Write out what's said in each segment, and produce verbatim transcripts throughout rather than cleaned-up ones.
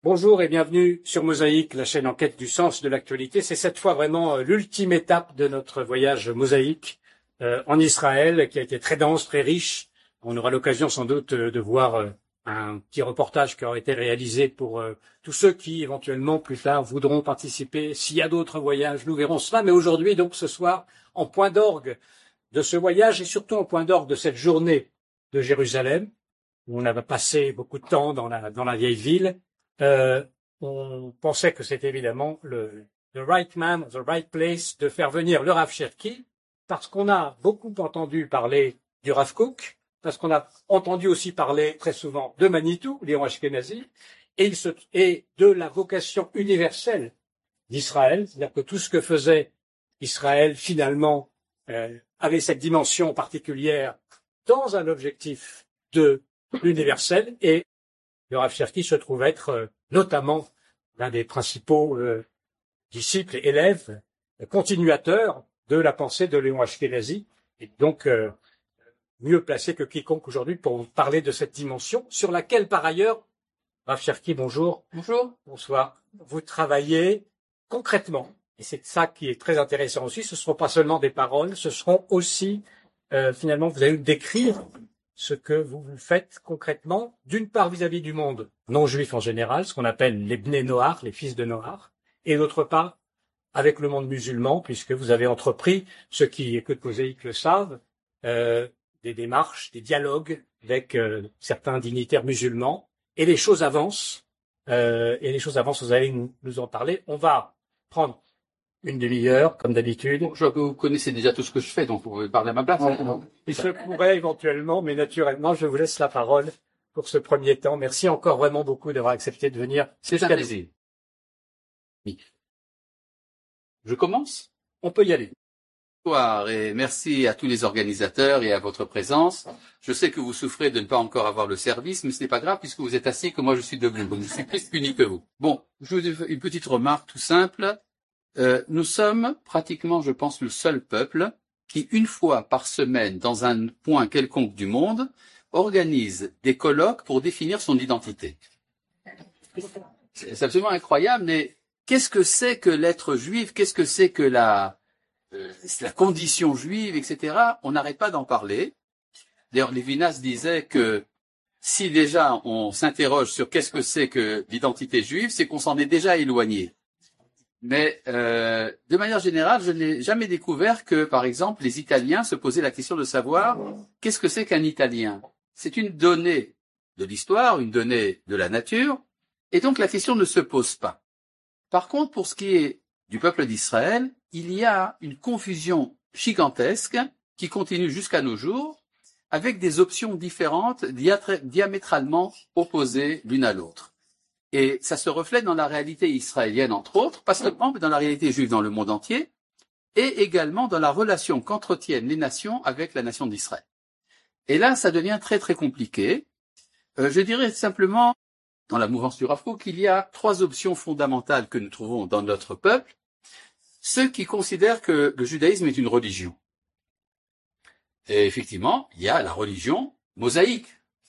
Bonjour et bienvenue sur Mosaïque, la chaîne en quête du sens de l'actualité. C'est cette fois vraiment euh, l'ultime étape de notre voyage Mosaïque euh, en Israël, qui a été très dense, très riche. On aura l'occasion sans doute euh, de voir euh, un petit reportage qui aura été réalisé pour euh, tous ceux qui éventuellement plus tard voudront participer. S'il y a d'autres voyages, nous verrons cela. Mais aujourd'hui, donc ce soir, en point d'orgue de ce voyage et surtout en point d'orgue de cette journée de Jérusalem, où on avait passé beaucoup de temps dans la, dans la vieille ville. Euh, on pensait que c'était évidemment le the right man, the right place de faire venir le Rav Cherki, parce qu'on a beaucoup entendu parler du Rav Kook, parce qu'on a entendu aussi parler très souvent de Manitou, Léon Ashkenazi, et, il se, et de la vocation universelle d'Israël, c'est-à-dire que tout ce que faisait Israël finalement euh, avait cette dimension particulière dans un objectif de l'universel, et le Rav Cherki se trouve être euh, notamment l'un des principaux euh, disciples et élèves, euh, continuateurs de la pensée de Léon Ashkenazi, et donc euh, mieux placé que quiconque aujourd'hui pour parler de cette dimension, sur laquelle par ailleurs, Rav Cherki, bonjour. Bonjour. Bonsoir. Vous travaillez concrètement, et c'est ça qui est très intéressant aussi, ce ne seront pas seulement des paroles, ce seront aussi, euh, finalement, vous allez nous décrire ce que vous faites concrètement, d'une part vis-à-vis du monde non juif en général, ce qu'on appelle les Bnei Noach, les fils de Noach, et d'autre part avec le monde musulman, puisque vous avez entrepris, ceux qui écoutent Mosaïque le savent, euh, des démarches, des dialogues avec euh, certains dignitaires musulmans, et les choses avancent, euh, et les choses avancent, vous allez nous, nous en parler. On va prendre une demi-heure, comme d'habitude. Bon, je vois que vous connaissez déjà tout ce que je fais, donc vous pouvez parler à ma place. Non, il se pourrait éventuellement, mais naturellement, je vous laisse la parole pour ce premier temps. Merci encore vraiment beaucoup d'avoir accepté de venir. C'est un plaisir. Oui. Je commence? On peut y aller. Bonsoir et merci à tous les organisateurs et à votre présence. Je sais que vous souffrez de ne pas encore avoir le service, mais ce n'est pas grave puisque vous êtes assis et que moi je suis debout. Donc je suis plus puni que vous. Bon, je vous dis une petite remarque tout simple. Euh, nous sommes pratiquement, je pense, le seul peuple qui, une fois par semaine, dans un point quelconque du monde, organise des colloques pour définir son identité. C'est absolument incroyable, mais qu'est-ce que c'est que l'être juif? Qu'est-ce que c'est que la, euh, la condition juive, et cetera. On n'arrête pas d'en parler. D'ailleurs, Lévinas disait que si déjà on s'interroge sur qu'est-ce que c'est que l'identité juive, c'est qu'on s'en est déjà éloigné. Mais euh, de manière générale, je n'ai jamais découvert que, par exemple, les Italiens se posaient la question de savoir qu'est-ce que c'est qu'un Italien. C'est une donnée de l'histoire, une donnée de la nature, et donc la question ne se pose pas. Par contre, pour ce qui est du peuple d'Israël, il y a une confusion gigantesque qui continue jusqu'à nos jours, avec des options différentes, diamétralement opposées l'une à l'autre. Et ça se reflète dans la réalité israélienne, entre autres, pas seulement, mais dans la réalité juive dans le monde entier, et également dans la relation qu'entretiennent les nations avec la nation d'Israël. Et là, ça devient très très compliqué. Euh, je dirais simplement, dans la mouvance du Rav Kook, qu'il y a trois options fondamentales que nous trouvons dans notre peuple. Ceux qui considèrent que le judaïsme est une religion. Et effectivement, il y a la religion mosaïque.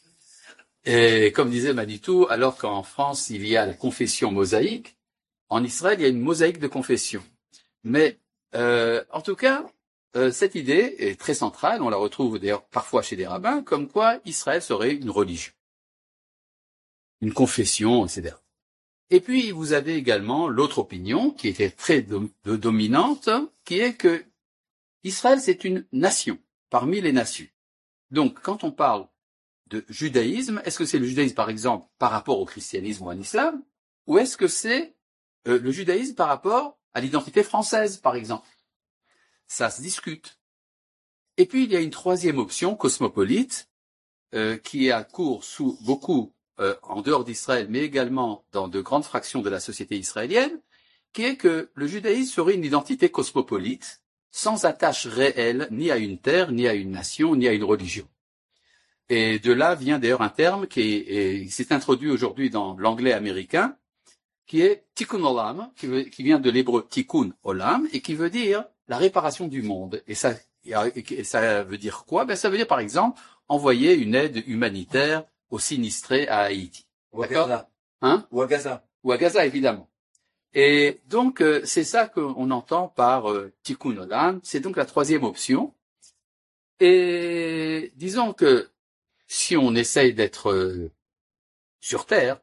Et comme disait Manitou, alors qu'en France, il y a la confession mosaïque, en Israël, il y a une mosaïque de confession. Mais euh, en tout cas, euh, cette idée est très centrale, on la retrouve d'ailleurs parfois chez des rabbins, comme quoi Israël serait une religion, une confession, et cetera. Et puis, vous avez également l'autre opinion, qui était très do- de dominante, qui est que Israël, c'est une nation, parmi les nations. Donc, quand on parle de judaïsme, est-ce que c'est le judaïsme, par exemple, par rapport au christianisme ou à l'islam, ou est-ce que c'est euh, le judaïsme par rapport à l'identité française, par exemple? Ça se discute. Et puis, il y a une troisième option, cosmopolite, euh, qui est à court sous beaucoup, euh, en dehors d'Israël, mais également dans de grandes fractions de la société israélienne, qui est que le judaïsme serait une identité cosmopolite, sans attache réelle ni à une terre, ni à une nation, ni à une religion. Et de là vient d'ailleurs un terme qui est, est, s'est introduit aujourd'hui dans l'anglais américain, qui est tikkun olam, qui, veut, qui vient de l'hébreu tikkun olam, et qui veut dire la réparation du monde. Et ça, et ça veut dire quoi? Ben, ça veut dire, par exemple, envoyer une aide humanitaire aux sinistrés à Haïti. On va faire la, Hein? Ou à Gaza. Ou à Gaza, évidemment. Et donc, euh, c'est ça qu'on entend par euh, Tikkun Olam. C'est donc la troisième option. Et disons que si on essaye d'être euh, sur Terre,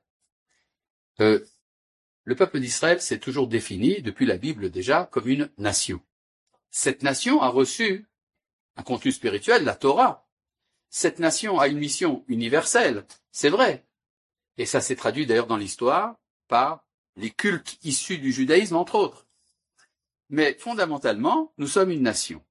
euh, le peuple d'Israël s'est toujours défini, depuis la Bible déjà, comme une nation. Cette nation a reçu un contenu spirituel, la Torah. Cette nation a une mission universelle, c'est vrai. Et ça s'est traduit d'ailleurs dans l'histoire par les cultes issus du judaïsme, entre autres. Mais fondamentalement, nous sommes une nation.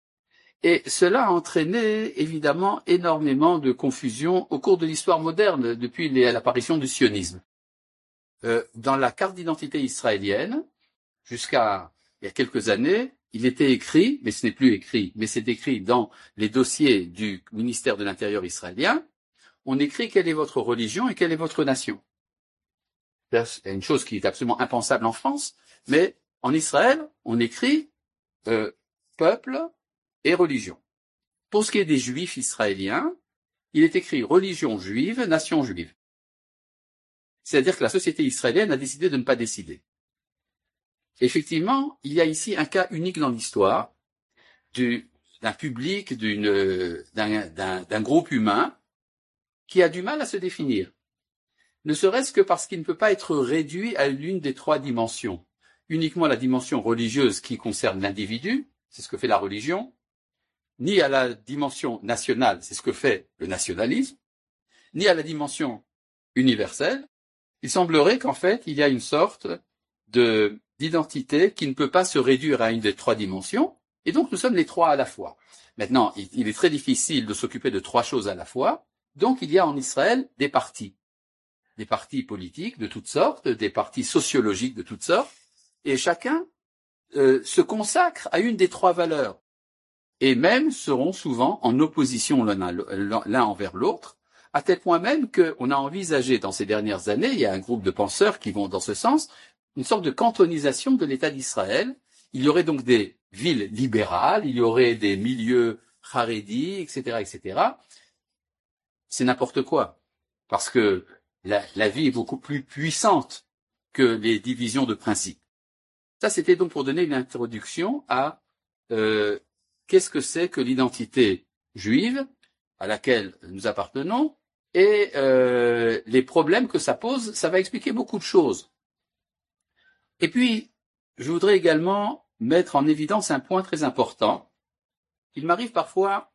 Et cela a entraîné évidemment énormément de confusion au cours de l'histoire moderne, depuis l'apparition du sionisme. Euh, dans la carte d'identité israélienne, jusqu'à il y a quelques années, il était écrit, mais ce n'est plus écrit, mais c'est écrit dans les dossiers du ministère de l'Intérieur israélien, on écrit quelle est votre religion et quelle est votre nation. C'est une chose qui est absolument impensable en France, mais en Israël, on écrit euh, peuple et religion. Pour ce qui est des juifs israéliens, il est écrit religion juive, nation juive. C'est-à-dire que la société israélienne a décidé de ne pas décider. Effectivement, il y a ici un cas unique dans l'histoire d'un public, d'une, d'un, d'un, d'un groupe humain qui a du mal à se définir. Ne serait-ce que parce qu'il ne peut pas être réduit à l'une des trois dimensions. Uniquement la dimension religieuse qui concerne l'individu, c'est ce que fait la religion, ni à la dimension nationale, c'est ce que fait le nationalisme, ni à la dimension universelle. Il semblerait qu'en fait, il y a une sorte de, d'identité qui ne peut pas se réduire à une des trois dimensions, et donc nous sommes les trois à la fois. Maintenant, il, il est très difficile de s'occuper de trois choses à la fois, donc il y a en Israël des partis. Des partis politiques de toutes sortes, des partis sociologiques de toutes sortes, et chacun euh, se consacre à une des trois valeurs, et même seront souvent en opposition l'un, l'un envers l'autre, à tel point même qu'on a envisagé dans ces dernières années, il y a un groupe de penseurs qui vont dans ce sens, une sorte de cantonisation de l'État d'Israël. Il y aurait donc des villes libérales, il y aurait des milieux haredi, et cetera, et cetera. C'est n'importe quoi, parce que la, la vie est beaucoup plus puissante que les divisions de principes. Ça, c'était donc pour donner une introduction à euh, qu'est-ce que c'est que l'identité juive à laquelle nous appartenons et euh, les problèmes que ça pose. Ça va expliquer beaucoup de choses. Et puis, je voudrais également mettre en évidence un point très important. Il m'arrive parfois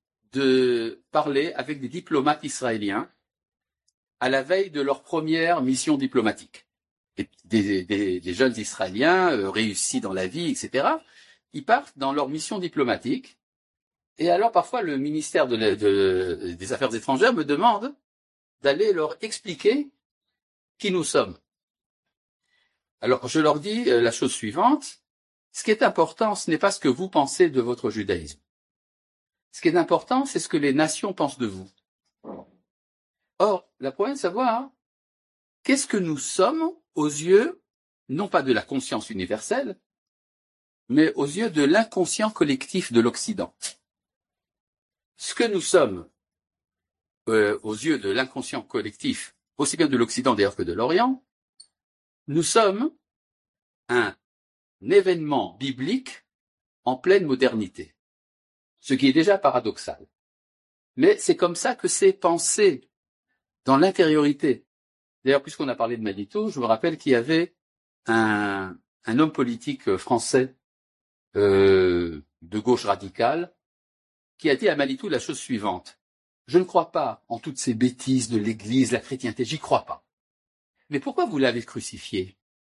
de parler avec des diplomates israéliens à la veille de leur première mission diplomatique. Et des, des, des jeunes Israéliens euh, réussis dans la vie, et cetera. Ils partent dans leur mission diplomatique. Et alors parfois le ministère de la, de, des Affaires étrangères me demande d'aller leur expliquer qui nous sommes. Alors je leur dis la chose suivante, ce qui est important, ce n'est pas ce que vous pensez de votre judaïsme. Ce qui est important, c'est ce que les nations pensent de vous. Or, la problème est de savoir qu'est-ce que nous sommes aux yeux, non pas de la conscience universelle, mais aux yeux de l'inconscient collectif de l'Occident. Ce que nous sommes euh, aux yeux de l'inconscient collectif, aussi bien de l'Occident d'ailleurs que de l'Orient, nous sommes un événement biblique en pleine modernité, ce qui est déjà paradoxal. Mais c'est comme ça que c'est pensé dans l'intériorité. D'ailleurs, puisqu'on a parlé de Manitou, je me rappelle qu'il y avait un, un homme politique français euh, de gauche radicale qui a dit à Manitou la chose suivante. Je ne crois pas en toutes ces bêtises de l'Église, la chrétienté, j'y crois pas. Mais pourquoi vous l'avez crucifié?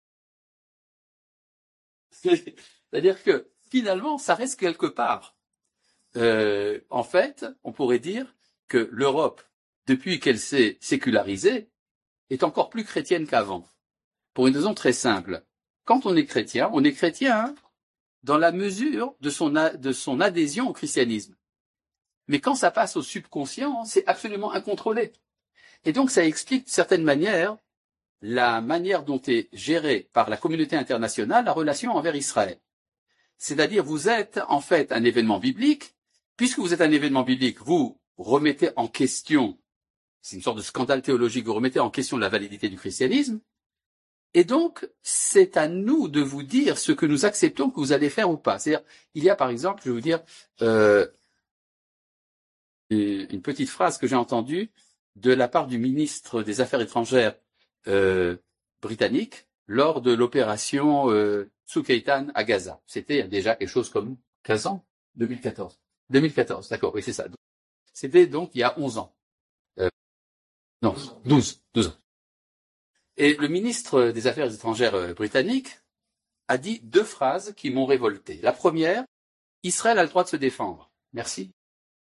C'est-à-dire que finalement, ça reste quelque part. Euh, en fait, on pourrait dire que l'Europe, depuis qu'elle s'est sécularisée, est encore plus chrétienne qu'avant. Pour une raison très simple. Quand on est chrétien, on est chrétien dans la mesure de son, de son adhésion au christianisme. Mais quand ça passe au subconscient, c'est absolument incontrôlé. Et donc ça explique de certaine manière la manière dont est gérée par la communauté internationale la relation envers Israël. C'est-à-dire, vous êtes en fait un événement biblique. Puisque vous êtes un événement biblique, vous remettez en question c'est une sorte de scandale théologique, vous remettez en question la validité du christianisme, et donc c'est à nous de vous dire ce que nous acceptons que vous allez faire ou pas. C'est-à-dire, il y a par exemple, je vais vous dire, euh, une petite phrase que j'ai entendue de la part du ministre des Affaires étrangères euh, britannique lors de l'opération euh, Tsukeitan à Gaza. C'était il y a déjà quelque chose comme quinze ans, deux mille quatorze. deux mille quatorze, d'accord, oui c'est ça. C'était donc il y a onze ans. Euh, non, douze, douze ans. Et le ministre des Affaires étrangères euh, britannique a dit deux phrases qui m'ont révolté. La première, Israël a le droit de se défendre. Merci.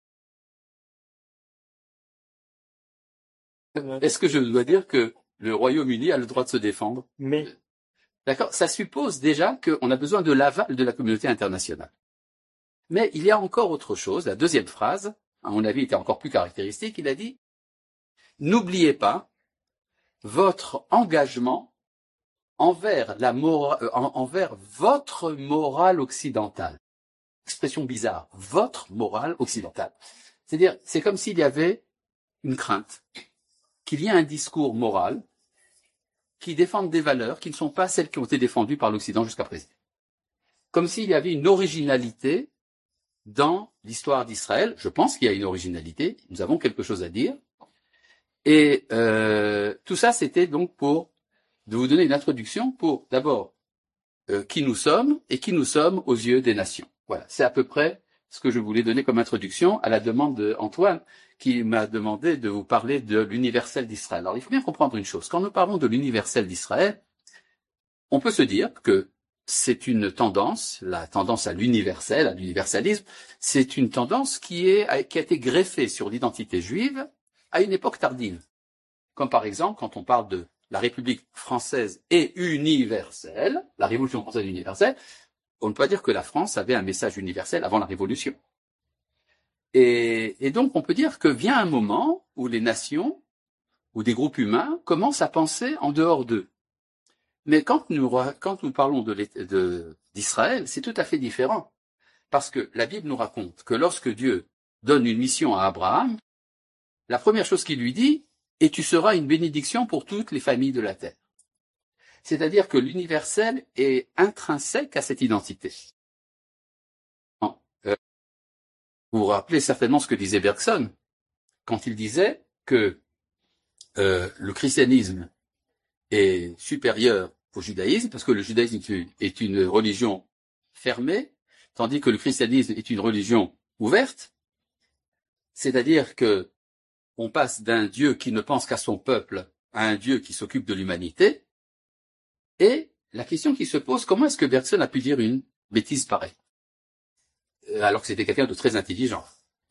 Est-ce que je dois dire que le Royaume-Uni a le droit de se défendre? Mais, d'accord, ça suppose déjà qu'on a besoin de l'aval de la communauté internationale. Mais il y a encore autre chose. La deuxième phrase, à mon avis, était encore plus caractéristique. Il a dit « N'oubliez pas votre engagement envers, la mora- euh, en- envers votre morale occidentale. » Expression bizarre. Votre morale occidentale. C'est-à-dire, c'est comme s'il y avait une crainte qu'il y ait un discours moral qui défende des valeurs qui ne sont pas celles qui ont été défendues par l'Occident jusqu'à présent. Comme s'il y avait une originalité dans l'histoire d'Israël. Je pense qu'il y a une originalité. Nous avons quelque chose à dire. Et euh, tout ça, c'était donc pour de vous donner une introduction pour d'abord euh, qui nous sommes et qui nous sommes aux yeux des nations. Voilà, c'est à peu près ce que je voulais donner comme introduction à la demande d'Antoine qui m'a demandé de vous parler de l'universel d'Israël. Alors il faut bien comprendre une chose. Quand nous parlons de l'universel d'Israël, on peut se dire que c'est une tendance, la tendance à l'universel, à l'universalisme, c'est une tendance qui, est, qui a été greffée sur l'identité juive à une époque tardive. Comme par exemple, quand on parle de la République française et universelle, la Révolution française universelle, on ne peut pas dire que la France avait un message universel avant la Révolution. Et, et donc, on peut dire que vient un moment où les nations, ou des groupes humains, commencent à penser en dehors d'eux. Mais quand nous, quand nous parlons de, de, d'Israël, c'est tout à fait différent. Parce que la Bible nous raconte que lorsque Dieu donne une mission à Abraham, la première chose qu'il lui dit, et tu seras une bénédiction pour toutes les familles de la terre. C'est-à-dire que l'universel est intrinsèque à cette identité. Euh, vous vous rappelez certainement ce que disait Bergson, quand il disait que euh, le christianisme est supérieur au judaïsme, parce que le judaïsme est une religion fermée, tandis que le christianisme est une religion ouverte, c'est-à-dire que on passe d'un Dieu qui ne pense qu'à son peuple à un Dieu qui s'occupe de l'humanité, et la question qui se pose, comment est-ce que Bergson a pu dire une bêtise pareille, alors que c'était quelqu'un de très intelligent?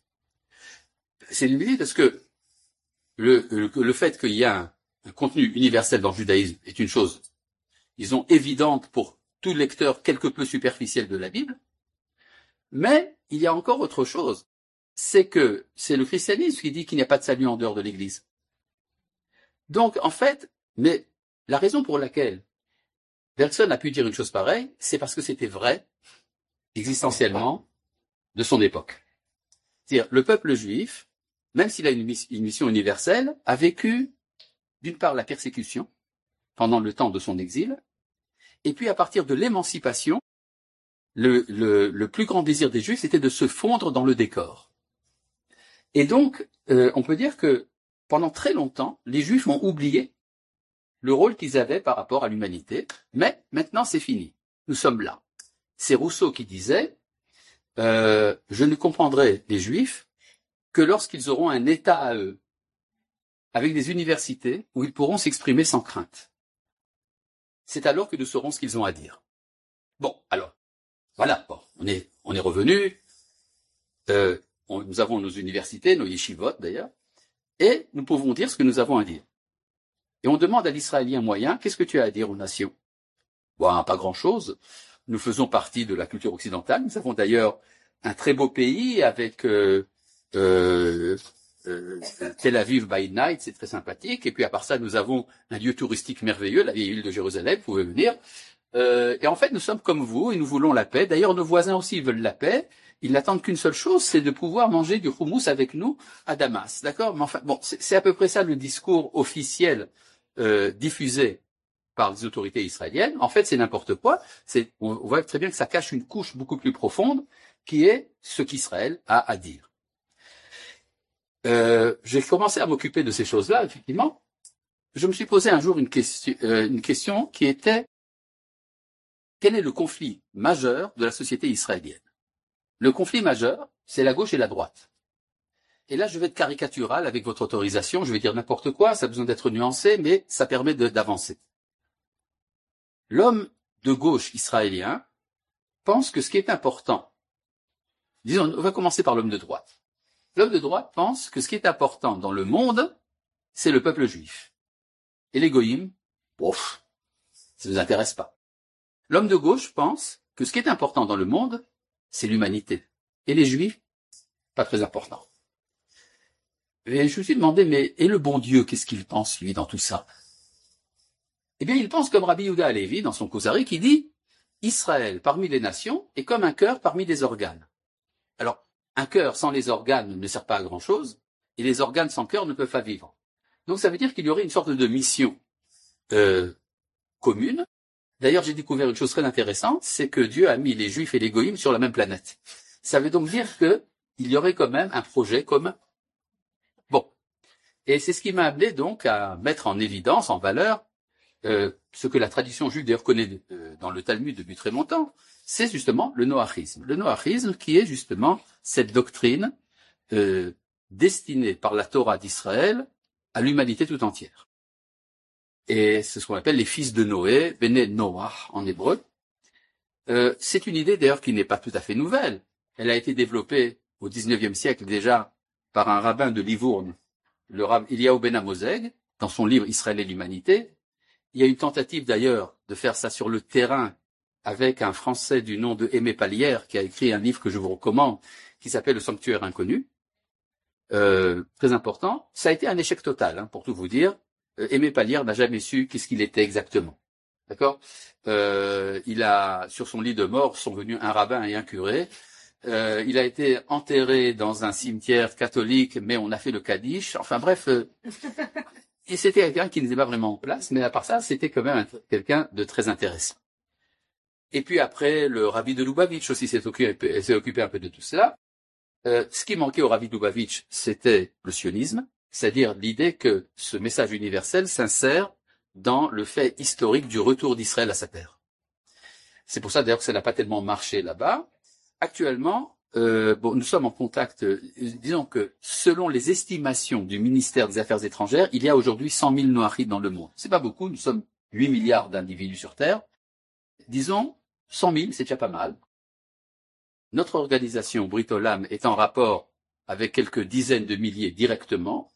C'est une bêtise parce que le, le, le fait qu'il y a un, un contenu universel dans le judaïsme est une chose, disons, évidente pour tout lecteur quelque peu superficiel de la Bible, mais il y a encore autre chose. C'est que c'est le christianisme qui dit qu'il n'y a pas de salut en dehors de l'Église. Donc, en fait, mais la raison pour laquelle Bergson a pu dire une chose pareille, c'est parce que c'était vrai, existentiellement, de son époque. C'est-à-dire, le peuple juif, même s'il a une mission universelle, a vécu, d'une part, la persécution, pendant le temps de son exil, et puis à partir de l'émancipation, le, le, le plus grand désir des Juifs, c'était de se fondre dans le décor. Et donc, euh, on peut dire que pendant très longtemps, les Juifs ont oublié le rôle qu'ils avaient par rapport à l'humanité, mais maintenant c'est fini. Nous sommes là. C'est Rousseau qui disait euh, « Je ne comprendrai les Juifs que lorsqu'ils auront un État à eux, avec des universités où ils pourront s'exprimer sans crainte. C'est alors que nous saurons ce qu'ils ont à dire. » Bon, alors, voilà, bon, on est, on est revenu. Euh, On, nous avons nos universités, nos yeshivot d'ailleurs, et nous pouvons dire ce que nous avons à dire. Et on demande à l'Israélien moyen, qu'est-ce que tu as à dire aux nations? Bon, pas grand-chose. Nous faisons partie de la culture occidentale. Nous avons d'ailleurs un très beau pays avec euh, euh, euh, Tel Aviv by night, c'est très sympathique. Et puis à part ça, nous avons un lieu touristique merveilleux, la vieille ville de Jérusalem, vous pouvez venir. Euh, et en fait, nous sommes comme vous et nous voulons la paix. D'ailleurs, nos voisins aussi veulent la paix. Ils n'attendent qu'une seule chose, c'est de pouvoir manger du houmous avec nous à Damas. D'accord? Mais enfin, bon, c'est à peu près ça le discours officiel euh, diffusé par les autorités israéliennes. En fait, c'est n'importe quoi. C'est, on voit très bien que ça cache une couche beaucoup plus profonde qui est ce qu'Israël a à dire. Euh, j'ai commencé à m'occuper de ces choses-là, effectivement. Je me suis posé un jour une question, euh, une question qui était: quel est le conflit majeur de la société israélienne? Le conflit majeur, c'est la gauche et la droite. Et là, je vais être caricatural avec votre autorisation, je vais dire n'importe quoi, ça a besoin d'être nuancé, mais ça permet d'avancer. L'homme de gauche israélien pense que ce qui est important, disons, on va commencer par l'homme de droite. L'homme de droite pense que ce qui est important dans le monde, c'est le peuple juif. Et les goïms, bof, ça ne nous intéresse pas. L'homme de gauche pense que ce qui est important dans le monde, c'est l'humanité. Et les juifs, pas très important. Et je me suis demandé, mais et le bon Dieu, qu'est-ce qu'il pense, lui, dans tout ça? Eh bien, il pense comme Rabbi Yehuda Halevi, dans son Kuzari, qui dit: Israël, parmi les nations, est comme un cœur parmi des organes. Alors, un cœur sans les organes ne sert pas à grand-chose, et les organes sans cœur ne peuvent pas vivre. Donc, ça veut dire qu'il y aurait une sorte de mission euh, commune. D'ailleurs, j'ai découvert une chose très intéressante, c'est que Dieu a mis les Juifs et les Goïms sur la même planète. Ça veut donc dire qu'il y aurait quand même un projet commun. Bon. Et c'est ce qui m'a amené donc à mettre en évidence, en valeur, euh, ce que la tradition juive d'ailleurs connaît euh, dans le Talmud depuis très longtemps, c'est justement le noachisme. Le noachisme qui est justement cette doctrine euh, destinée par la Torah d'Israël à l'humanité tout entière. Et c'est ce qu'on appelle les fils de Noé, Bene Noach en hébreu. Euh, c'est une idée d'ailleurs qui n'est pas tout à fait nouvelle. Elle a été développée au dix-neuvième siècle déjà par un rabbin de Livourne, le rabbin Eliyahu ben Amozeg, dans son livre Israël et l'humanité. Il y a une tentative d'ailleurs de faire ça sur le terrain avec un Français du nom de Aimé Pallière qui a écrit un livre que je vous recommande qui s'appelle Le Sanctuaire Inconnu. Euh, très important. Ça a été un échec total, hein, pour tout vous dire. Aimé Pallière n'a jamais su qu'est-ce qu'il était exactement. D'accord? euh, Il a, sur son lit de mort, sont venus un rabbin et un curé. Euh, il a été enterré dans un cimetière catholique, mais on a fait le Kaddish. Enfin bref, euh, et c'était quelqu'un qui n'était pas vraiment en place, mais à part ça, c'était quand même quelqu'un de très intéressant. Et puis après, le rabbi de Lubavitch aussi s'est occupé, s'est occupé un peu de tout cela. Euh, ce qui manquait au rabbi de Lubavitch, c'était le sionisme. C'est-à-dire l'idée que ce message universel s'insère dans le fait historique du retour d'Israël à sa terre. C'est pour ça d'ailleurs que ça n'a pas tellement marché là-bas. Actuellement, euh, bon, nous sommes en contact, euh, disons que selon les estimations du ministère des Affaires étrangères, il y a aujourd'hui cent mille noachides dans le monde. C'est pas beaucoup, nous sommes huit milliards d'individus sur Terre. Disons, cent mille, c'est déjà pas mal. Notre organisation, Brit Olam, est en rapport avec quelques dizaines de milliers directement.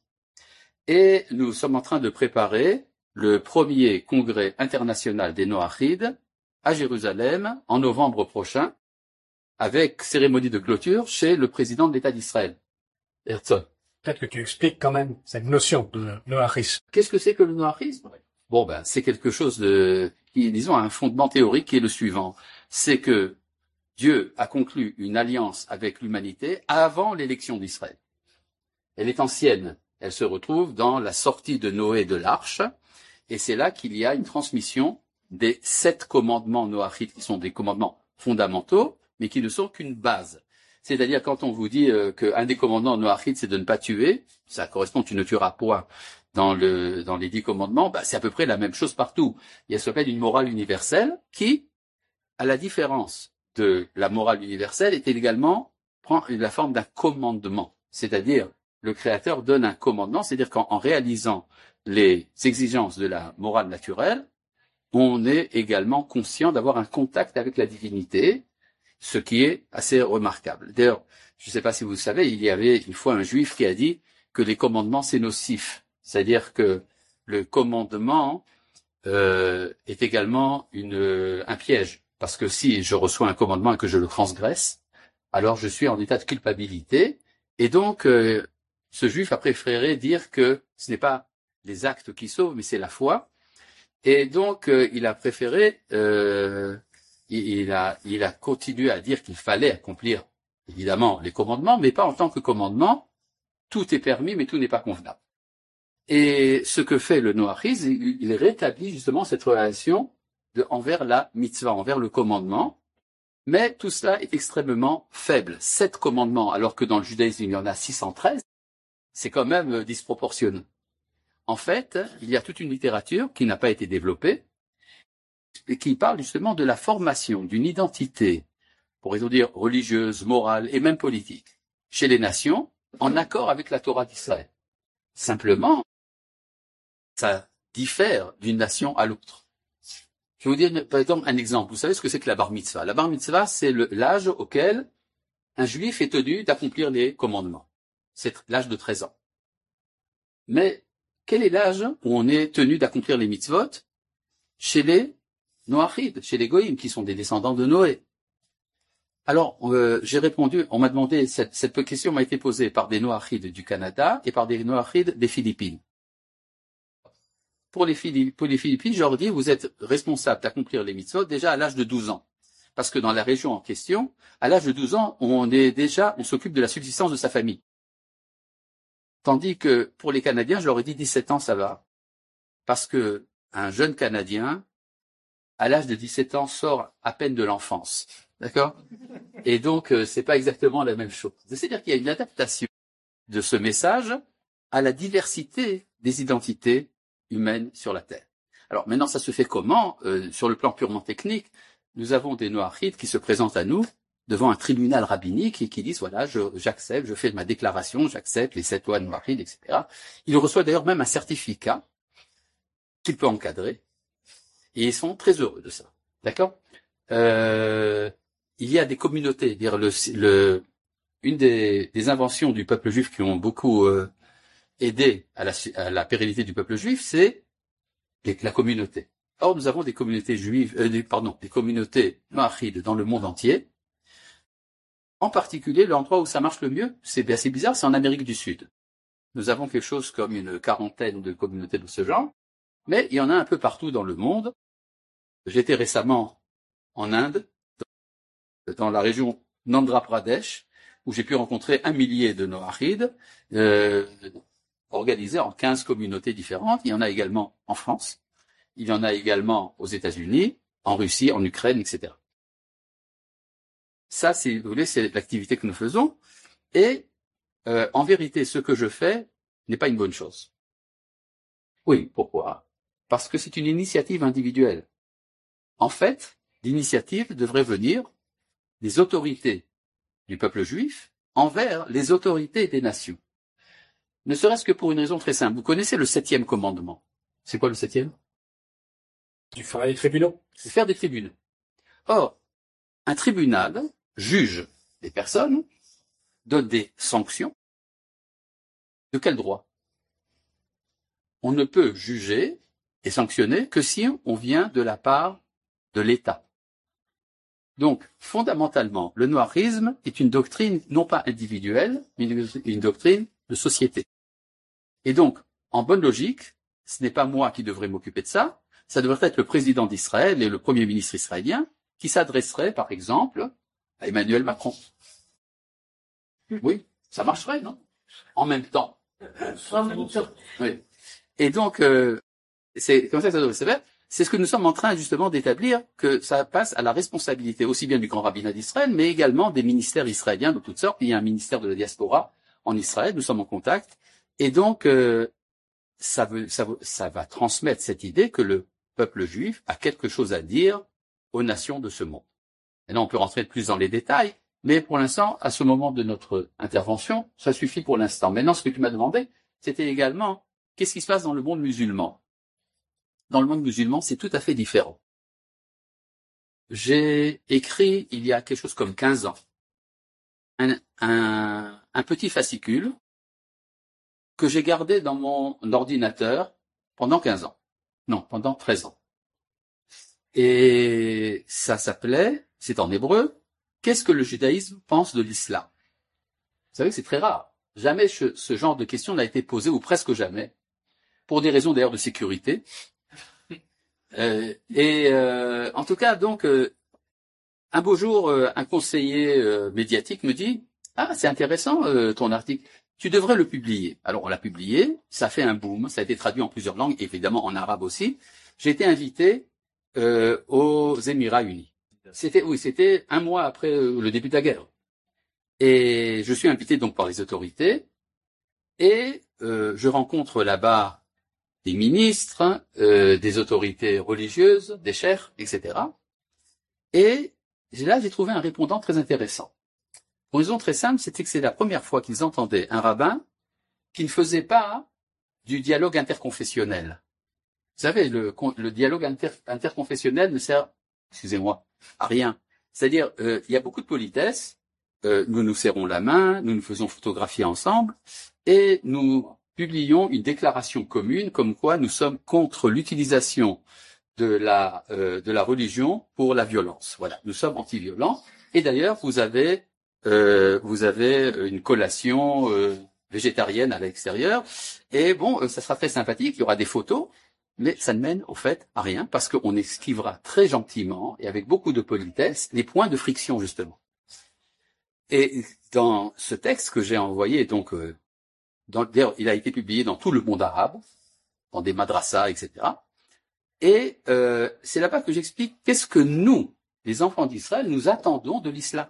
Et nous sommes en train de préparer le premier congrès international des Noachides à Jérusalem en novembre prochain, avec cérémonie de clôture chez le président de l'État d'Israël, Herzog. Peut-être que tu expliques quand même cette notion de noachisme. Qu'est-ce que c'est que le noachisme? Bon, ben, c'est quelque chose de, qui, disons, a un fondement théorique qui est le suivant. C'est que Dieu a conclu une alliance avec l'humanité avant l'élection d'Israël. Elle est ancienne. Elle se retrouve dans la sortie de Noé de l'arche, et c'est là qu'il y a une transmission des sept commandements noachites, qui sont des commandements fondamentaux, mais qui ne sont qu'une base. C'est-à-dire, quand on vous dit euh, qu'un des commandements noachites, c'est de ne pas tuer, ça correspond, tu ne tueras point dans, le, dans les dix commandements, bah, c'est à peu près la même chose partout. Il y a ce qu'on appelle une morale universelle qui, à la différence de la morale universelle, est également, prend la forme d'un commandement, c'est-à-dire le Créateur donne un commandement, c'est-à-dire qu'en en réalisant les exigences de la morale naturelle, on est également conscient d'avoir un contact avec la divinité, ce qui est assez remarquable. D'ailleurs, je ne sais pas si vous savez, il y avait une fois un juif qui a dit que les commandements, c'est nocif. C'est-à-dire que le commandement euh, est également une, un piège. Parce que si je reçois un commandement et que je le transgresse, alors je suis en état de culpabilité. Et donc, euh, ce juif a préféré dire que ce n'est pas les actes qui sauvent, mais c'est la foi. Et donc, euh, il a préféré, euh, il, il a, il a continué à dire qu'il fallait accomplir, évidemment, les commandements, mais pas en tant que commandement. Tout est permis, mais tout n'est pas convenable. Et ce que fait le Noachiz, il, il rétablit justement cette relation de, envers la mitzvah, envers le commandement. Mais tout cela est extrêmement faible. Sept commandements, alors que dans le judaïsme, il y en a six cent treize, c'est quand même disproportionné. En fait, il y a toute une littérature qui n'a pas été développée et qui parle justement de la formation d'une identité, pourrait-on dire religieuse, morale et même politique, chez les nations, en accord avec la Torah d'Israël. Simplement, ça diffère d'une nation à l'autre. Je vais vous dire, par exemple, un exemple. Vous savez ce que c'est que la bar mitzvah? La bar mitzvah, c'est le, l'âge auquel un juif est tenu d'accomplir les commandements. C'est l'âge de treize ans. Mais quel est l'âge où on est tenu d'accomplir les mitzvot? Chez les Noachides, chez les Goïm, qui sont des descendants de Noé. Alors, euh, j'ai répondu, on m'a demandé, cette, cette question m'a été posée par des Noachides du Canada et par des Noachides des Philippines. Pour les, Philippines, pour les Philippines, je leur dis, vous êtes responsable d'accomplir les mitzvot déjà à l'âge de douze ans. Parce que dans la région en question, à l'âge de douze ans, on est déjà, on s'occupe de la subsistance de sa famille. Tandis que pour les Canadiens, je leur ai dit dix-sept ans, ça va. Parce que un jeune Canadien, à l'âge de dix-sept ans, sort à peine de l'enfance. D'accord? Et donc, euh, c'est pas exactement la même chose. C'est-à-dire qu'il y a une adaptation de ce message à la diversité des identités humaines sur la Terre. Alors maintenant, ça se fait comment? euh, Sur le plan purement technique, nous avons des Noachides qui se présentent à nous devant un tribunal rabbinique et qui disent, voilà, je, j'accepte, je fais ma déclaration, j'accepte les sept lois Noachides, et cetera. Il reçoit d'ailleurs même un certificat qu'il peut encadrer. Et ils sont très heureux de ça. D'accord? euh, Il y a des communautés, dire le, le, une des, des inventions du peuple juif qui ont beaucoup euh, aidé à la, à la pérennité du peuple juif, c'est les, la communauté. Or, nous avons des communautés juives, euh, des, pardon, des communautés noachides dans le monde entier. En particulier, l'endroit où ça marche le mieux, c'est assez bizarre, c'est en Amérique du Sud. Nous avons quelque chose comme une quarantaine de communautés de ce genre, mais il y en a un peu partout dans le monde. J'étais récemment en Inde, dans la région d'Andhra Pradesh, où j'ai pu rencontrer un millier de Noachides, euh, organisés en quinze communautés différentes. Il y en a également en France, il y en a également aux États-Unis, en Russie, en Ukraine, et cetera. Ça, si vous voulez, c'est l'activité que nous faisons. Et euh, en vérité, ce que je fais n'est pas une bonne chose. Oui, pourquoi? Parce que c'est une initiative individuelle. En fait, l'initiative devrait venir des autorités du peuple juif envers les autorités des nations. Ne serait-ce que pour une raison très simple. Vous connaissez le septième commandement. C'est quoi le septième? Tu feras des tribunaux. C'est faire des tribunaux. Or, un tribunal juge des personnes, donne des sanctions. De quel droit? On ne peut juger et sanctionner que si on vient de la part de l'État. Donc, fondamentalement, le noarisme est une doctrine non pas individuelle, mais une doctrine de société. Et donc, en bonne logique, ce n'est pas moi qui devrais m'occuper de ça, ça devrait être le président d'Israël et le premier ministre israélien qui s'adresserait, par exemple, à Emmanuel Macron. Oui, ça marcherait, non? En même temps. Oui. Et donc, euh, c'est comme ça que ça devrait se faire. C'est ce que nous sommes en train justement d'établir, que ça passe à la responsabilité aussi bien du grand rabbinat d'Israël, mais également des ministères israéliens de toutes sortes. Il y a un ministère de la diaspora en Israël, nous sommes en contact. Et donc, euh, ça, veut, ça, veut, ça va transmettre cette idée que le peuple juif a quelque chose à dire aux nations de ce monde. Et là, on peut rentrer plus dans les détails, mais pour l'instant, à ce moment de notre intervention, ça suffit pour l'instant. Maintenant, ce que tu m'as demandé, c'était également, qu'est-ce qui se passe dans le monde musulman? Dans le monde musulman, c'est tout à fait différent. J'ai écrit, il y a quelque chose comme quinze ans, un, un, un petit fascicule que j'ai gardé dans mon ordinateur pendant quinze ans. Non, pendant treize ans. Et ça s'appelait, c'est en hébreu, qu'est-ce que le judaïsme pense de l'islam? Vous savez que c'est très rare. Jamais ce, ce genre de question n'a été posé, ou presque jamais, pour des raisons d'ailleurs de sécurité. Euh, et euh, en tout cas, donc, euh, un beau jour, euh, un conseiller euh, médiatique me dit « Ah, c'est intéressant euh, ton article, tu devrais le publier. » Alors on l'a publié, ça fait un boom, ça a été traduit en plusieurs langues, évidemment en arabe aussi. J'ai été invité euh, aux Émirats Unis. C'était oui, c'était un mois après euh, le début de la guerre. Et je suis invité donc par les autorités et euh, je rencontre là-bas des ministres, euh, des autorités religieuses, des cheikhs, et cetera. Et là, j'ai trouvé un répondant très intéressant. Pour une raison très simple, c'était que c'est la première fois qu'ils entendaient un rabbin qui ne faisait pas du dialogue interconfessionnel. Vous savez, le, le dialogue inter, interconfessionnel ne sert, excusez-moi, à rien. C'est-à-dire, euh, il y a beaucoup de politesse, euh, nous nous serrons la main, nous nous faisons photographier ensemble, et nous publions une déclaration commune comme quoi nous sommes contre l'utilisation de la euh, de la religion pour la violence. Voilà, nous sommes anti-violents. Et d'ailleurs, vous avez euh, vous avez une collation euh, végétarienne à l'extérieur. Et bon, euh, ça sera très sympathique. Il y aura des photos, mais ça ne mène au fait à rien parce qu'on esquivera très gentiment et avec beaucoup de politesse les points de friction justement. Et dans ce texte que j'ai envoyé, donc euh, dans, d'ailleurs, il a été publié dans tout le monde arabe, dans des madrasas, et cetera. Et euh, c'est là-bas que j'explique qu'est-ce que nous, les enfants d'Israël, nous attendons de l'islam.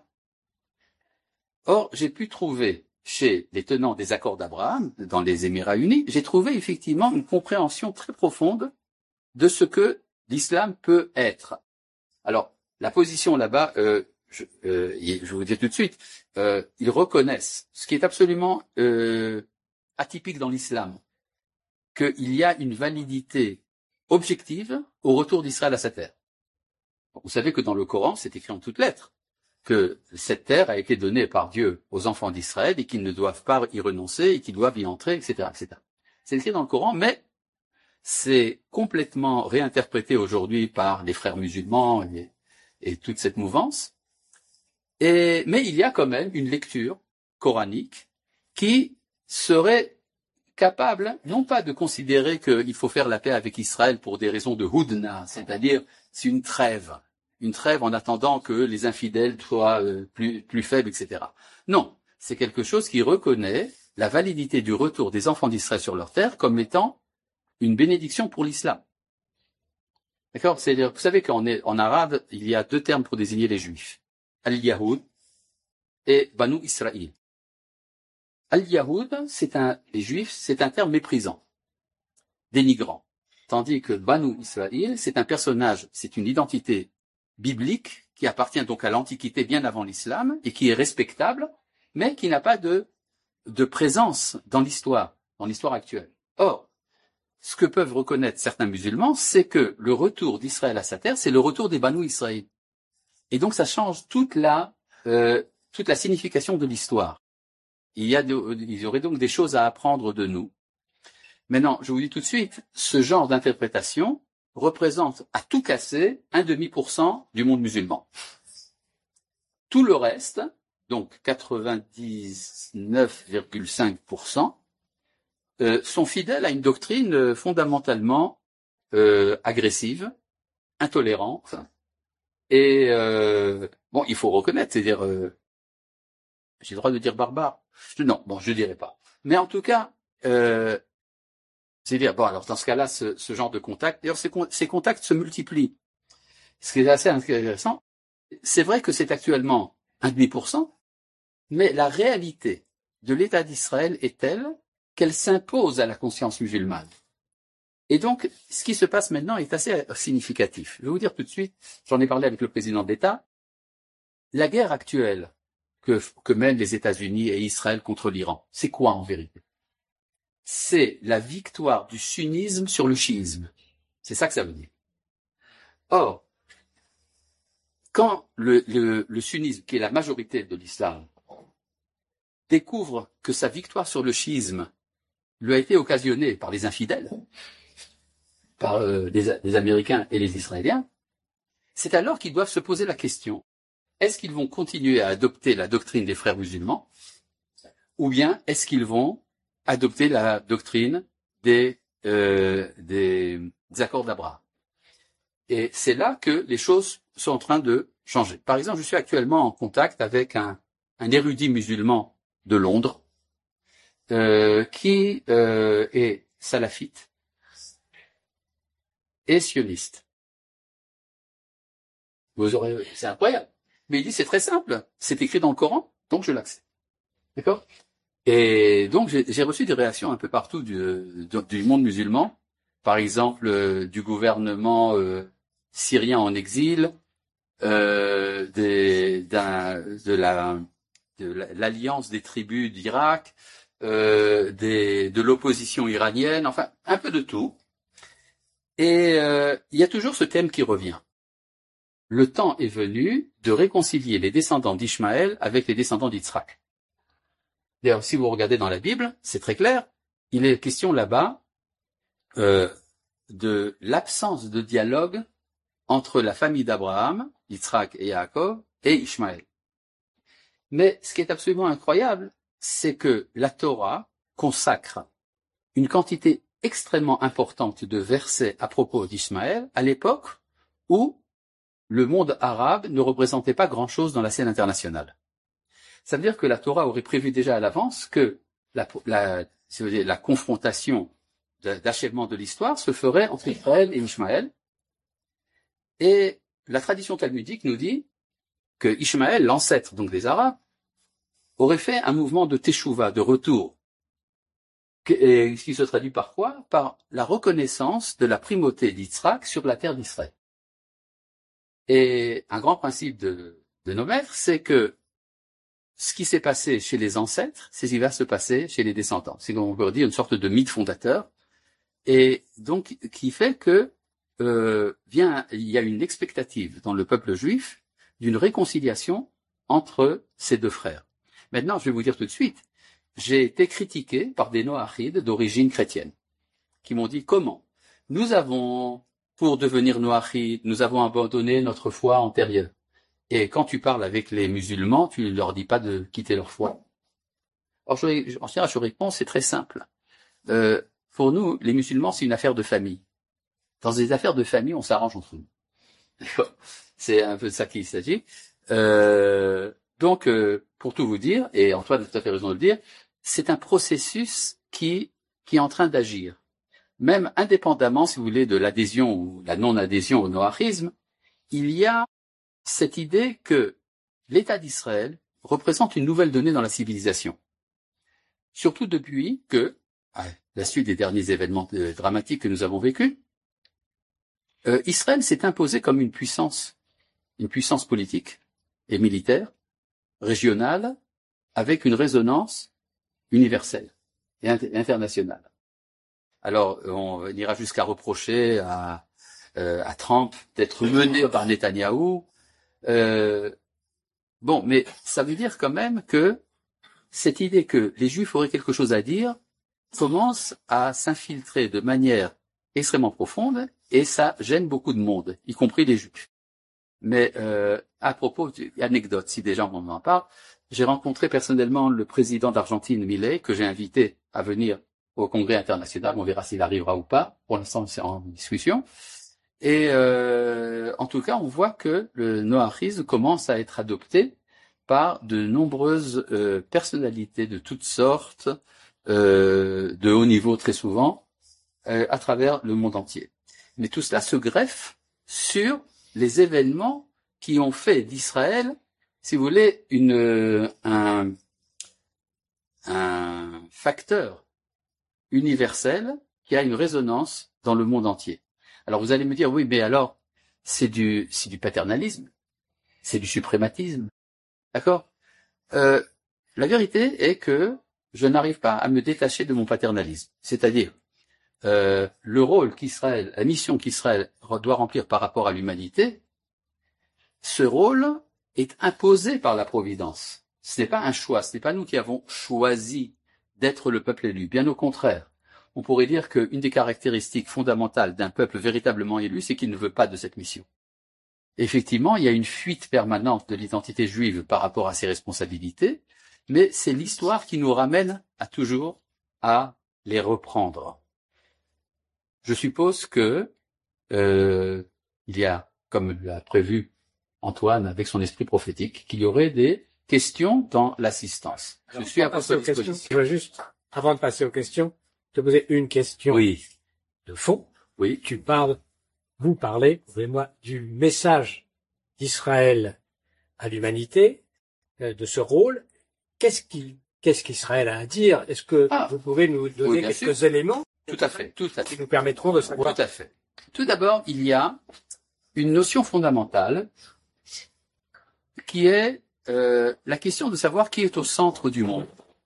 Or, j'ai pu trouver chez les tenants des accords d'Abraham, dans les Émirats Unis, j'ai trouvé effectivement une compréhension très profonde de ce que l'islam peut être. Alors, la position là-bas, euh, je, euh, je vais vous dire tout de suite, euh, ils reconnaissent ce qui est absolument euh, atypique dans l'islam, qu'il y a une validité objective au retour d'Israël à sa terre. Vous savez que dans le Coran, c'est écrit en toutes lettres que cette terre a été donnée par Dieu aux enfants d'Israël et qu'ils ne doivent pas y renoncer et qu'ils doivent y entrer, et cetera, et cetera. C'est écrit dans le Coran, mais c'est complètement réinterprété aujourd'hui par les frères musulmans et, et toute cette mouvance. Et, mais il y a quand même une lecture coranique qui serait capable, non pas de considérer qu'il faut faire la paix avec Israël pour des raisons de hudna, c'est-à-dire c'est une trêve, une trêve en attendant que les infidèles soient euh, plus, plus faibles, et cetera. Non, c'est quelque chose qui reconnaît la validité du retour des enfants d'Israël sur leur terre comme étant une bénédiction pour l'islam. D'accord? C'est-à-dire, vous savez qu'en en arabe, il y a deux termes pour désigner les juifs. Al-Yahoud et Banu Israël. Al-Yahoud, c'est un, les juifs, c'est un terme méprisant, dénigrant. Tandis que Banu Israël, c'est un personnage, c'est une identité biblique qui appartient donc à l'Antiquité bien avant l'islam et qui est respectable, mais qui n'a pas de, de présence dans l'histoire, dans l'histoire actuelle. Or, ce que peuvent reconnaître certains musulmans, c'est que le retour d'Israël à sa terre, c'est le retour des Banu Israël. Et donc ça change toute la, euh, toute la signification de l'histoire. Il y a de, il y aurait donc des choses à apprendre de nous. Maintenant, je vous dis tout de suite, ce genre d'interprétation représente à tout casser un demi pour cent du monde musulman. Tout le reste, donc quatre-vingt-dix-neuf virgule cinq pour cent, euh, sont fidèles à une doctrine euh, fondamentalement euh, agressive, intolérante, et euh, bon, il faut reconnaître, c'est-à-dire, euh, j'ai le droit de dire barbare. Non, bon, je dirais pas. Mais en tout cas, euh, c'est-à-dire, bon, alors dans ce cas-là, ce, ce genre de contact, d'ailleurs, ces, ces contacts se multiplient. Ce qui est assez intéressant, c'est vrai que c'est actuellement un virgule cinq pour cent, mais la réalité de l'État d'Israël est telle qu'elle s'impose à la conscience musulmane. Et donc, ce qui se passe maintenant est assez significatif. Je vais vous dire tout de suite, j'en ai parlé avec le président d'État, la guerre actuelle que, que mènent les États-Unis et Israël contre l'Iran, c'est quoi en vérité? C'est la victoire du sunnisme sur le chiisme. C'est ça que ça veut dire. Or, quand le, le, le sunnisme, qui est la majorité de l'islam, découvre que sa victoire sur le chiisme lui a été occasionnée par les infidèles, par euh, les, les Américains et les Israéliens, c'est alors qu'ils doivent se poser la question, est-ce qu'ils vont continuer à adopter la doctrine des frères musulmans, ou bien est-ce qu'ils vont adopter la doctrine des, euh, des, des accords d'Abraham? Et c'est là que les choses sont en train de changer. Par exemple, je suis actuellement en contact avec un, un érudit musulman de Londres euh, qui euh, est salafite et sioniste. Vous aurez, c'est incroyable. Mais il dit c'est très simple, c'est écrit dans le Coran, donc je l'accepte. D'accord? Et donc j'ai, j'ai reçu des réactions un peu partout du, du, du monde musulman, par exemple euh, du gouvernement euh, syrien en exil, euh, des, d'un, de la de l'alliance des tribus d'Irak, euh, des, de l'opposition iranienne, enfin un peu de tout. Et euh, il y a toujours ce thème qui revient. Le temps est venu de réconcilier les descendants d'Ishmaël avec les descendants d'Yitzhak. D'ailleurs, si vous regardez dans la Bible, c'est très clair, il est question là-bas euh, de l'absence de dialogue entre la famille d'Abraham, Yitzhak et Yaakov, et Ishmaël. Mais ce qui est absolument incroyable, c'est que la Torah consacre une quantité extrêmement importante de versets à propos d'Ishmaël à l'époque où le monde arabe ne représentait pas grand-chose dans la scène internationale. Ça veut dire que la Torah aurait prévu déjà à l'avance que la, la, la confrontation d'achèvement de l'histoire se ferait entre Israël et Ishmaël. Et la tradition talmudique nous dit que Ishmaël, l'ancêtre donc des Arabes, aurait fait un mouvement de teshuva, de retour, et ce qui se traduit par quoi? Par la reconnaissance de la primauté d'Yitzhak sur la terre d'Israël. Et un grand principe de, de nos maîtres, c'est que ce qui s'est passé chez les ancêtres, c'est ce qui va se passer chez les descendants. C'est comme on peut dire une sorte de mythe fondateur, et donc qui fait que euh, vient, il y a une expectative dans le peuple juif d'une réconciliation entre ces deux frères. Maintenant, je vais vous dire tout de suite, j'ai été critiqué par des noachides d'origine chrétienne, qui m'ont dit comment nous avons, pour devenir noachides, nous avons abandonné notre foi antérieure. Et quand tu parles avec les musulmans, tu ne leur dis pas de quitter leur foi. Alors, je, en général, je réponds, c'est très simple. Euh, pour nous, les musulmans, c'est une affaire de famille. Dans des affaires de famille, on s'arrange entre nous. C'est un peu de ça qu'il s'agit. Euh, donc, euh, pour tout vous dire, et Antoine a tout à fait raison de le dire, c'est un processus qui, qui est en train d'agir. Même indépendamment, si vous voulez, de l'adhésion ou la non-adhésion au noachisme, il y a cette idée que l'État d'Israël représente une nouvelle donnée dans la civilisation. Surtout depuis que, à la suite des derniers événements dramatiques que nous avons vécus, euh, Israël s'est imposé comme une puissance, une puissance politique et militaire, régionale, avec une résonance universelle et internationale. Alors, on ira jusqu'à reprocher à, euh, à Trump d'être mené par Netanyahou. Euh, bon, mais ça veut dire quand même que cette idée que les Juifs auraient quelque chose à dire commence à s'infiltrer de manière extrêmement profonde et ça gêne beaucoup de monde, y compris les Juifs. Mais euh, à propos, anecdote, si déjà on m'en parle, j'ai rencontré personnellement le président d'Argentine, Milei, que j'ai invité à venir au Congrès international. On verra s'il arrivera ou pas. Pour l'instant, c'est en discussion. Et euh, en tout cas, on voit que le noachisme commence à être adopté par de nombreuses euh, personnalités de toutes sortes, euh, de haut niveau très souvent, euh, à travers le monde entier. Mais tout cela se greffe sur les événements qui ont fait d'Israël, si vous voulez, une, un, un facteur universel qui a une résonance dans le monde entier. Alors vous allez me dire, oui, mais alors, c'est du, c'est du paternalisme, c'est du suprématisme, d'accord? euh, La vérité est que je n'arrive pas à me détacher de mon paternalisme, c'est-à-dire euh, le rôle qu'Israël, la mission qu'Israël doit remplir par rapport à l'humanité, ce rôle est imposé par la Providence. Ce n'est pas un choix, ce n'est pas nous qui avons choisi d'être le peuple élu, bien au contraire. On pourrait dire qu'une des caractéristiques fondamentales d'un peuple véritablement élu, c'est qu'il ne veut pas de cette mission. Effectivement, il y a une fuite permanente de l'identité juive par rapport à ses responsabilités, mais c'est l'histoire qui nous ramène à toujours à les reprendre. Je suppose que euh, il y a, comme l'a prévu Antoine avec son esprit prophétique, qu'il y aurait des questions dans l'assistance. Je suis à votre disposition. Je veux juste, avant de passer aux questions, te poser une question oui. de fond. Oui. Tu parles, vous parlez, vous et moi, du message d'Israël à l'humanité, euh, de ce rôle. Qu'est-ce qui, qu'est-ce qu'Israël a à dire? Est-ce que ah, vous pouvez nous donner oui, quelques sûr. éléments? Tout à fait, tout à fait. Qui nous permettront de savoir. Tout à fait. Tout d'abord, il y a une notion fondamentale qui est euh, la question de savoir qui est au centre du monde.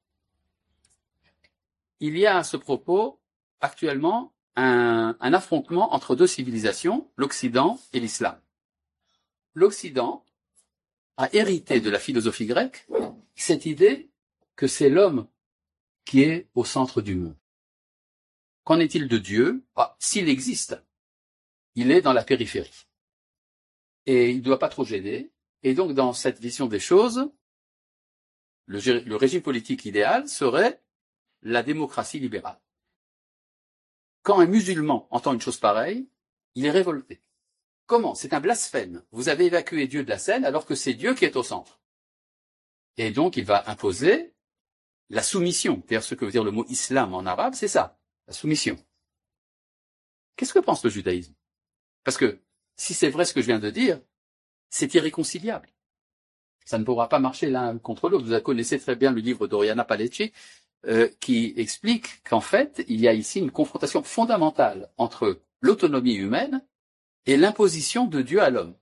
Il y a à ce propos actuellement un, un affrontement entre deux civilisations, l'Occident et l'Islam. L'Occident a hérité de la philosophie grecque cette idée que c'est l'homme qui est au centre du monde. Qu'en est-il de Dieu? Ah, s'il existe, il est dans la périphérie. Et il ne doit pas trop gêner. Et donc, dans cette vision des choses, le, le régime politique idéal serait la démocratie libérale. Quand un musulman entend une chose pareille, il est révolté. Comment? C'est un blasphème. Vous avez évacué Dieu de la scène alors que c'est Dieu qui est au centre. Et donc, il va imposer la soumission. C'est-à-dire ce que veut dire le mot islam en arabe, c'est ça, la soumission. Qu'est-ce que pense le judaïsme? Parce que si c'est vrai ce que je viens de dire, c'est irréconciliable. Ça ne pourra pas marcher l'un contre l'autre. Vous connaissez très bien le livre d'Oriana Palecci euh, qui explique qu'en fait, il y a ici une confrontation fondamentale entre l'autonomie humaine et l'imposition de Dieu à l'homme.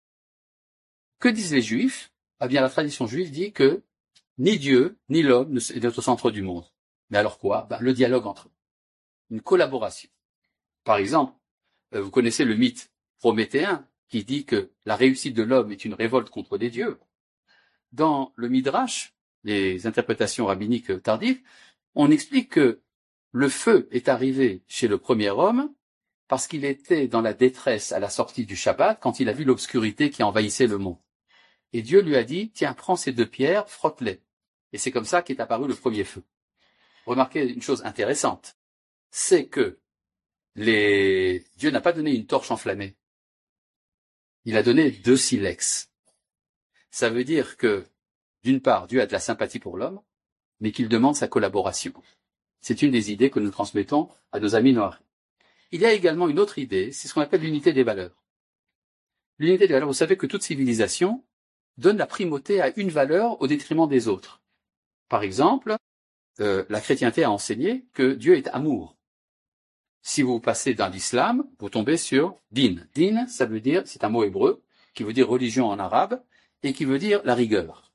Que disent les Juifs? Eh bien, la tradition juive dit que ni Dieu, ni l'homme n'est au centre du monde. Mais alors quoi? Ben, le dialogue entre eux. Une collaboration. Par exemple, vous connaissez le mythe prométhéen qui dit que la réussite de l'homme est une révolte contre les dieux. Dans le Midrash, les interprétations rabbiniques tardives, on explique que le feu est arrivé chez le premier homme parce qu'il était dans la détresse à la sortie du Shabbat quand il a vu l'obscurité qui envahissait le monde. Et Dieu lui a dit, tiens, prends ces deux pierres, frotte-les. Et c'est comme ça qu'est apparu le premier feu. Remarquez une chose intéressante, c'est que les... Dieu n'a pas donné une torche enflammée. Il a donné deux silex. Ça veut dire que, d'une part, Dieu a de la sympathie pour l'homme, mais qu'il demande sa collaboration. C'est une des idées que nous transmettons à nos amis noirs. Il y a également une autre idée, c'est ce qu'on appelle l'unité des valeurs. L'unité des valeurs, vous savez que toute civilisation donne la primauté à une valeur au détriment des autres. Par exemple, euh, la chrétienté a enseigné que Dieu est amour. Si vous passez dans l'islam, vous tombez sur din. Din, ça veut dire, c'est un mot hébreu, qui veut dire religion en arabe, et qui veut dire la rigueur.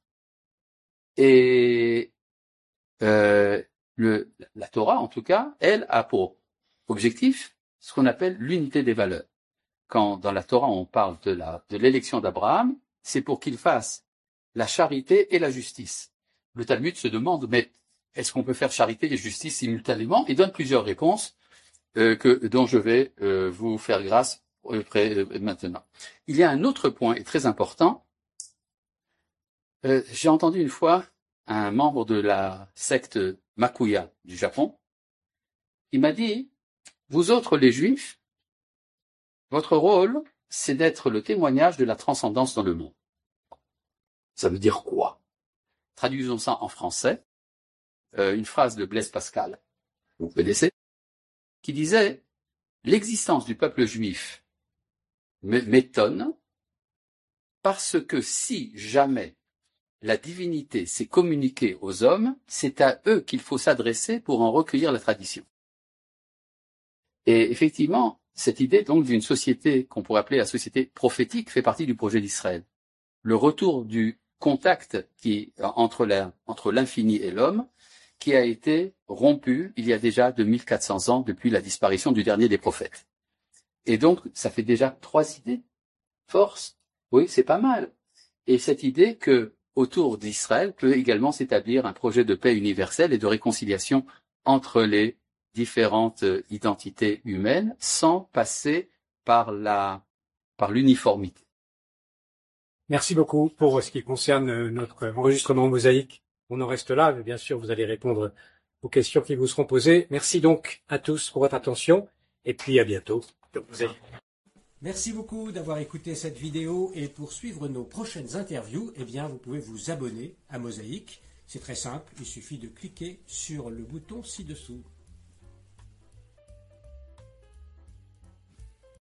Et euh, le, la Torah, en tout cas, elle a pour objectif ce qu'on appelle l'unité des valeurs. Quand dans la Torah on parle de la de l'élection d'Abraham, c'est pour qu'il fasse la charité et la justice. Le Talmud se demande, mais est-ce qu'on peut faire charité et justice simultanément? Il donne plusieurs réponses euh, que, dont je vais euh, vous faire grâce euh, près, euh, maintenant. Il y a un autre point et très important. Euh, j'ai entendu une fois un membre de la secte Makuya du Japon. Il m'a dit, vous autres les Juifs, votre rôle, c'est d'être le témoignage de la transcendance dans le monde. Ça veut dire quoi? Traduisons ça en français. Euh, une phrase de Blaise Pascal, vous connaissez, qui disait « L'existence du peuple juif m'étonne parce que si jamais la divinité s'est communiquée aux hommes, c'est à eux qu'il faut s'adresser pour en recueillir la tradition. » Et effectivement, cette idée donc d'une société qu'on pourrait appeler la société prophétique fait partie du projet d'Israël. Le retour du contact qui entre la, entre l'infini et l'homme, qui a été rompu il y a déjà deux mille quatre cents ans depuis la disparition du dernier des prophètes. Et donc, ça fait déjà trois idées. Force, oui, c'est pas mal. Et cette idée que autour d'Israël peut également s'établir un projet de paix universelle et de réconciliation entre les différentes identités humaines sans passer par la, par l'uniformité. Merci beaucoup pour ce qui concerne notre enregistrement mosaïque. On en reste là, mais bien sûr, vous allez répondre aux questions qui vous seront posées. Merci donc à tous pour votre attention, et puis à bientôt. Merci beaucoup d'avoir écouté cette vidéo et pour suivre nos prochaines interviews, eh bien, vous pouvez vous abonner à Mosaïque. C'est très simple, il suffit de cliquer sur le bouton ci-dessous.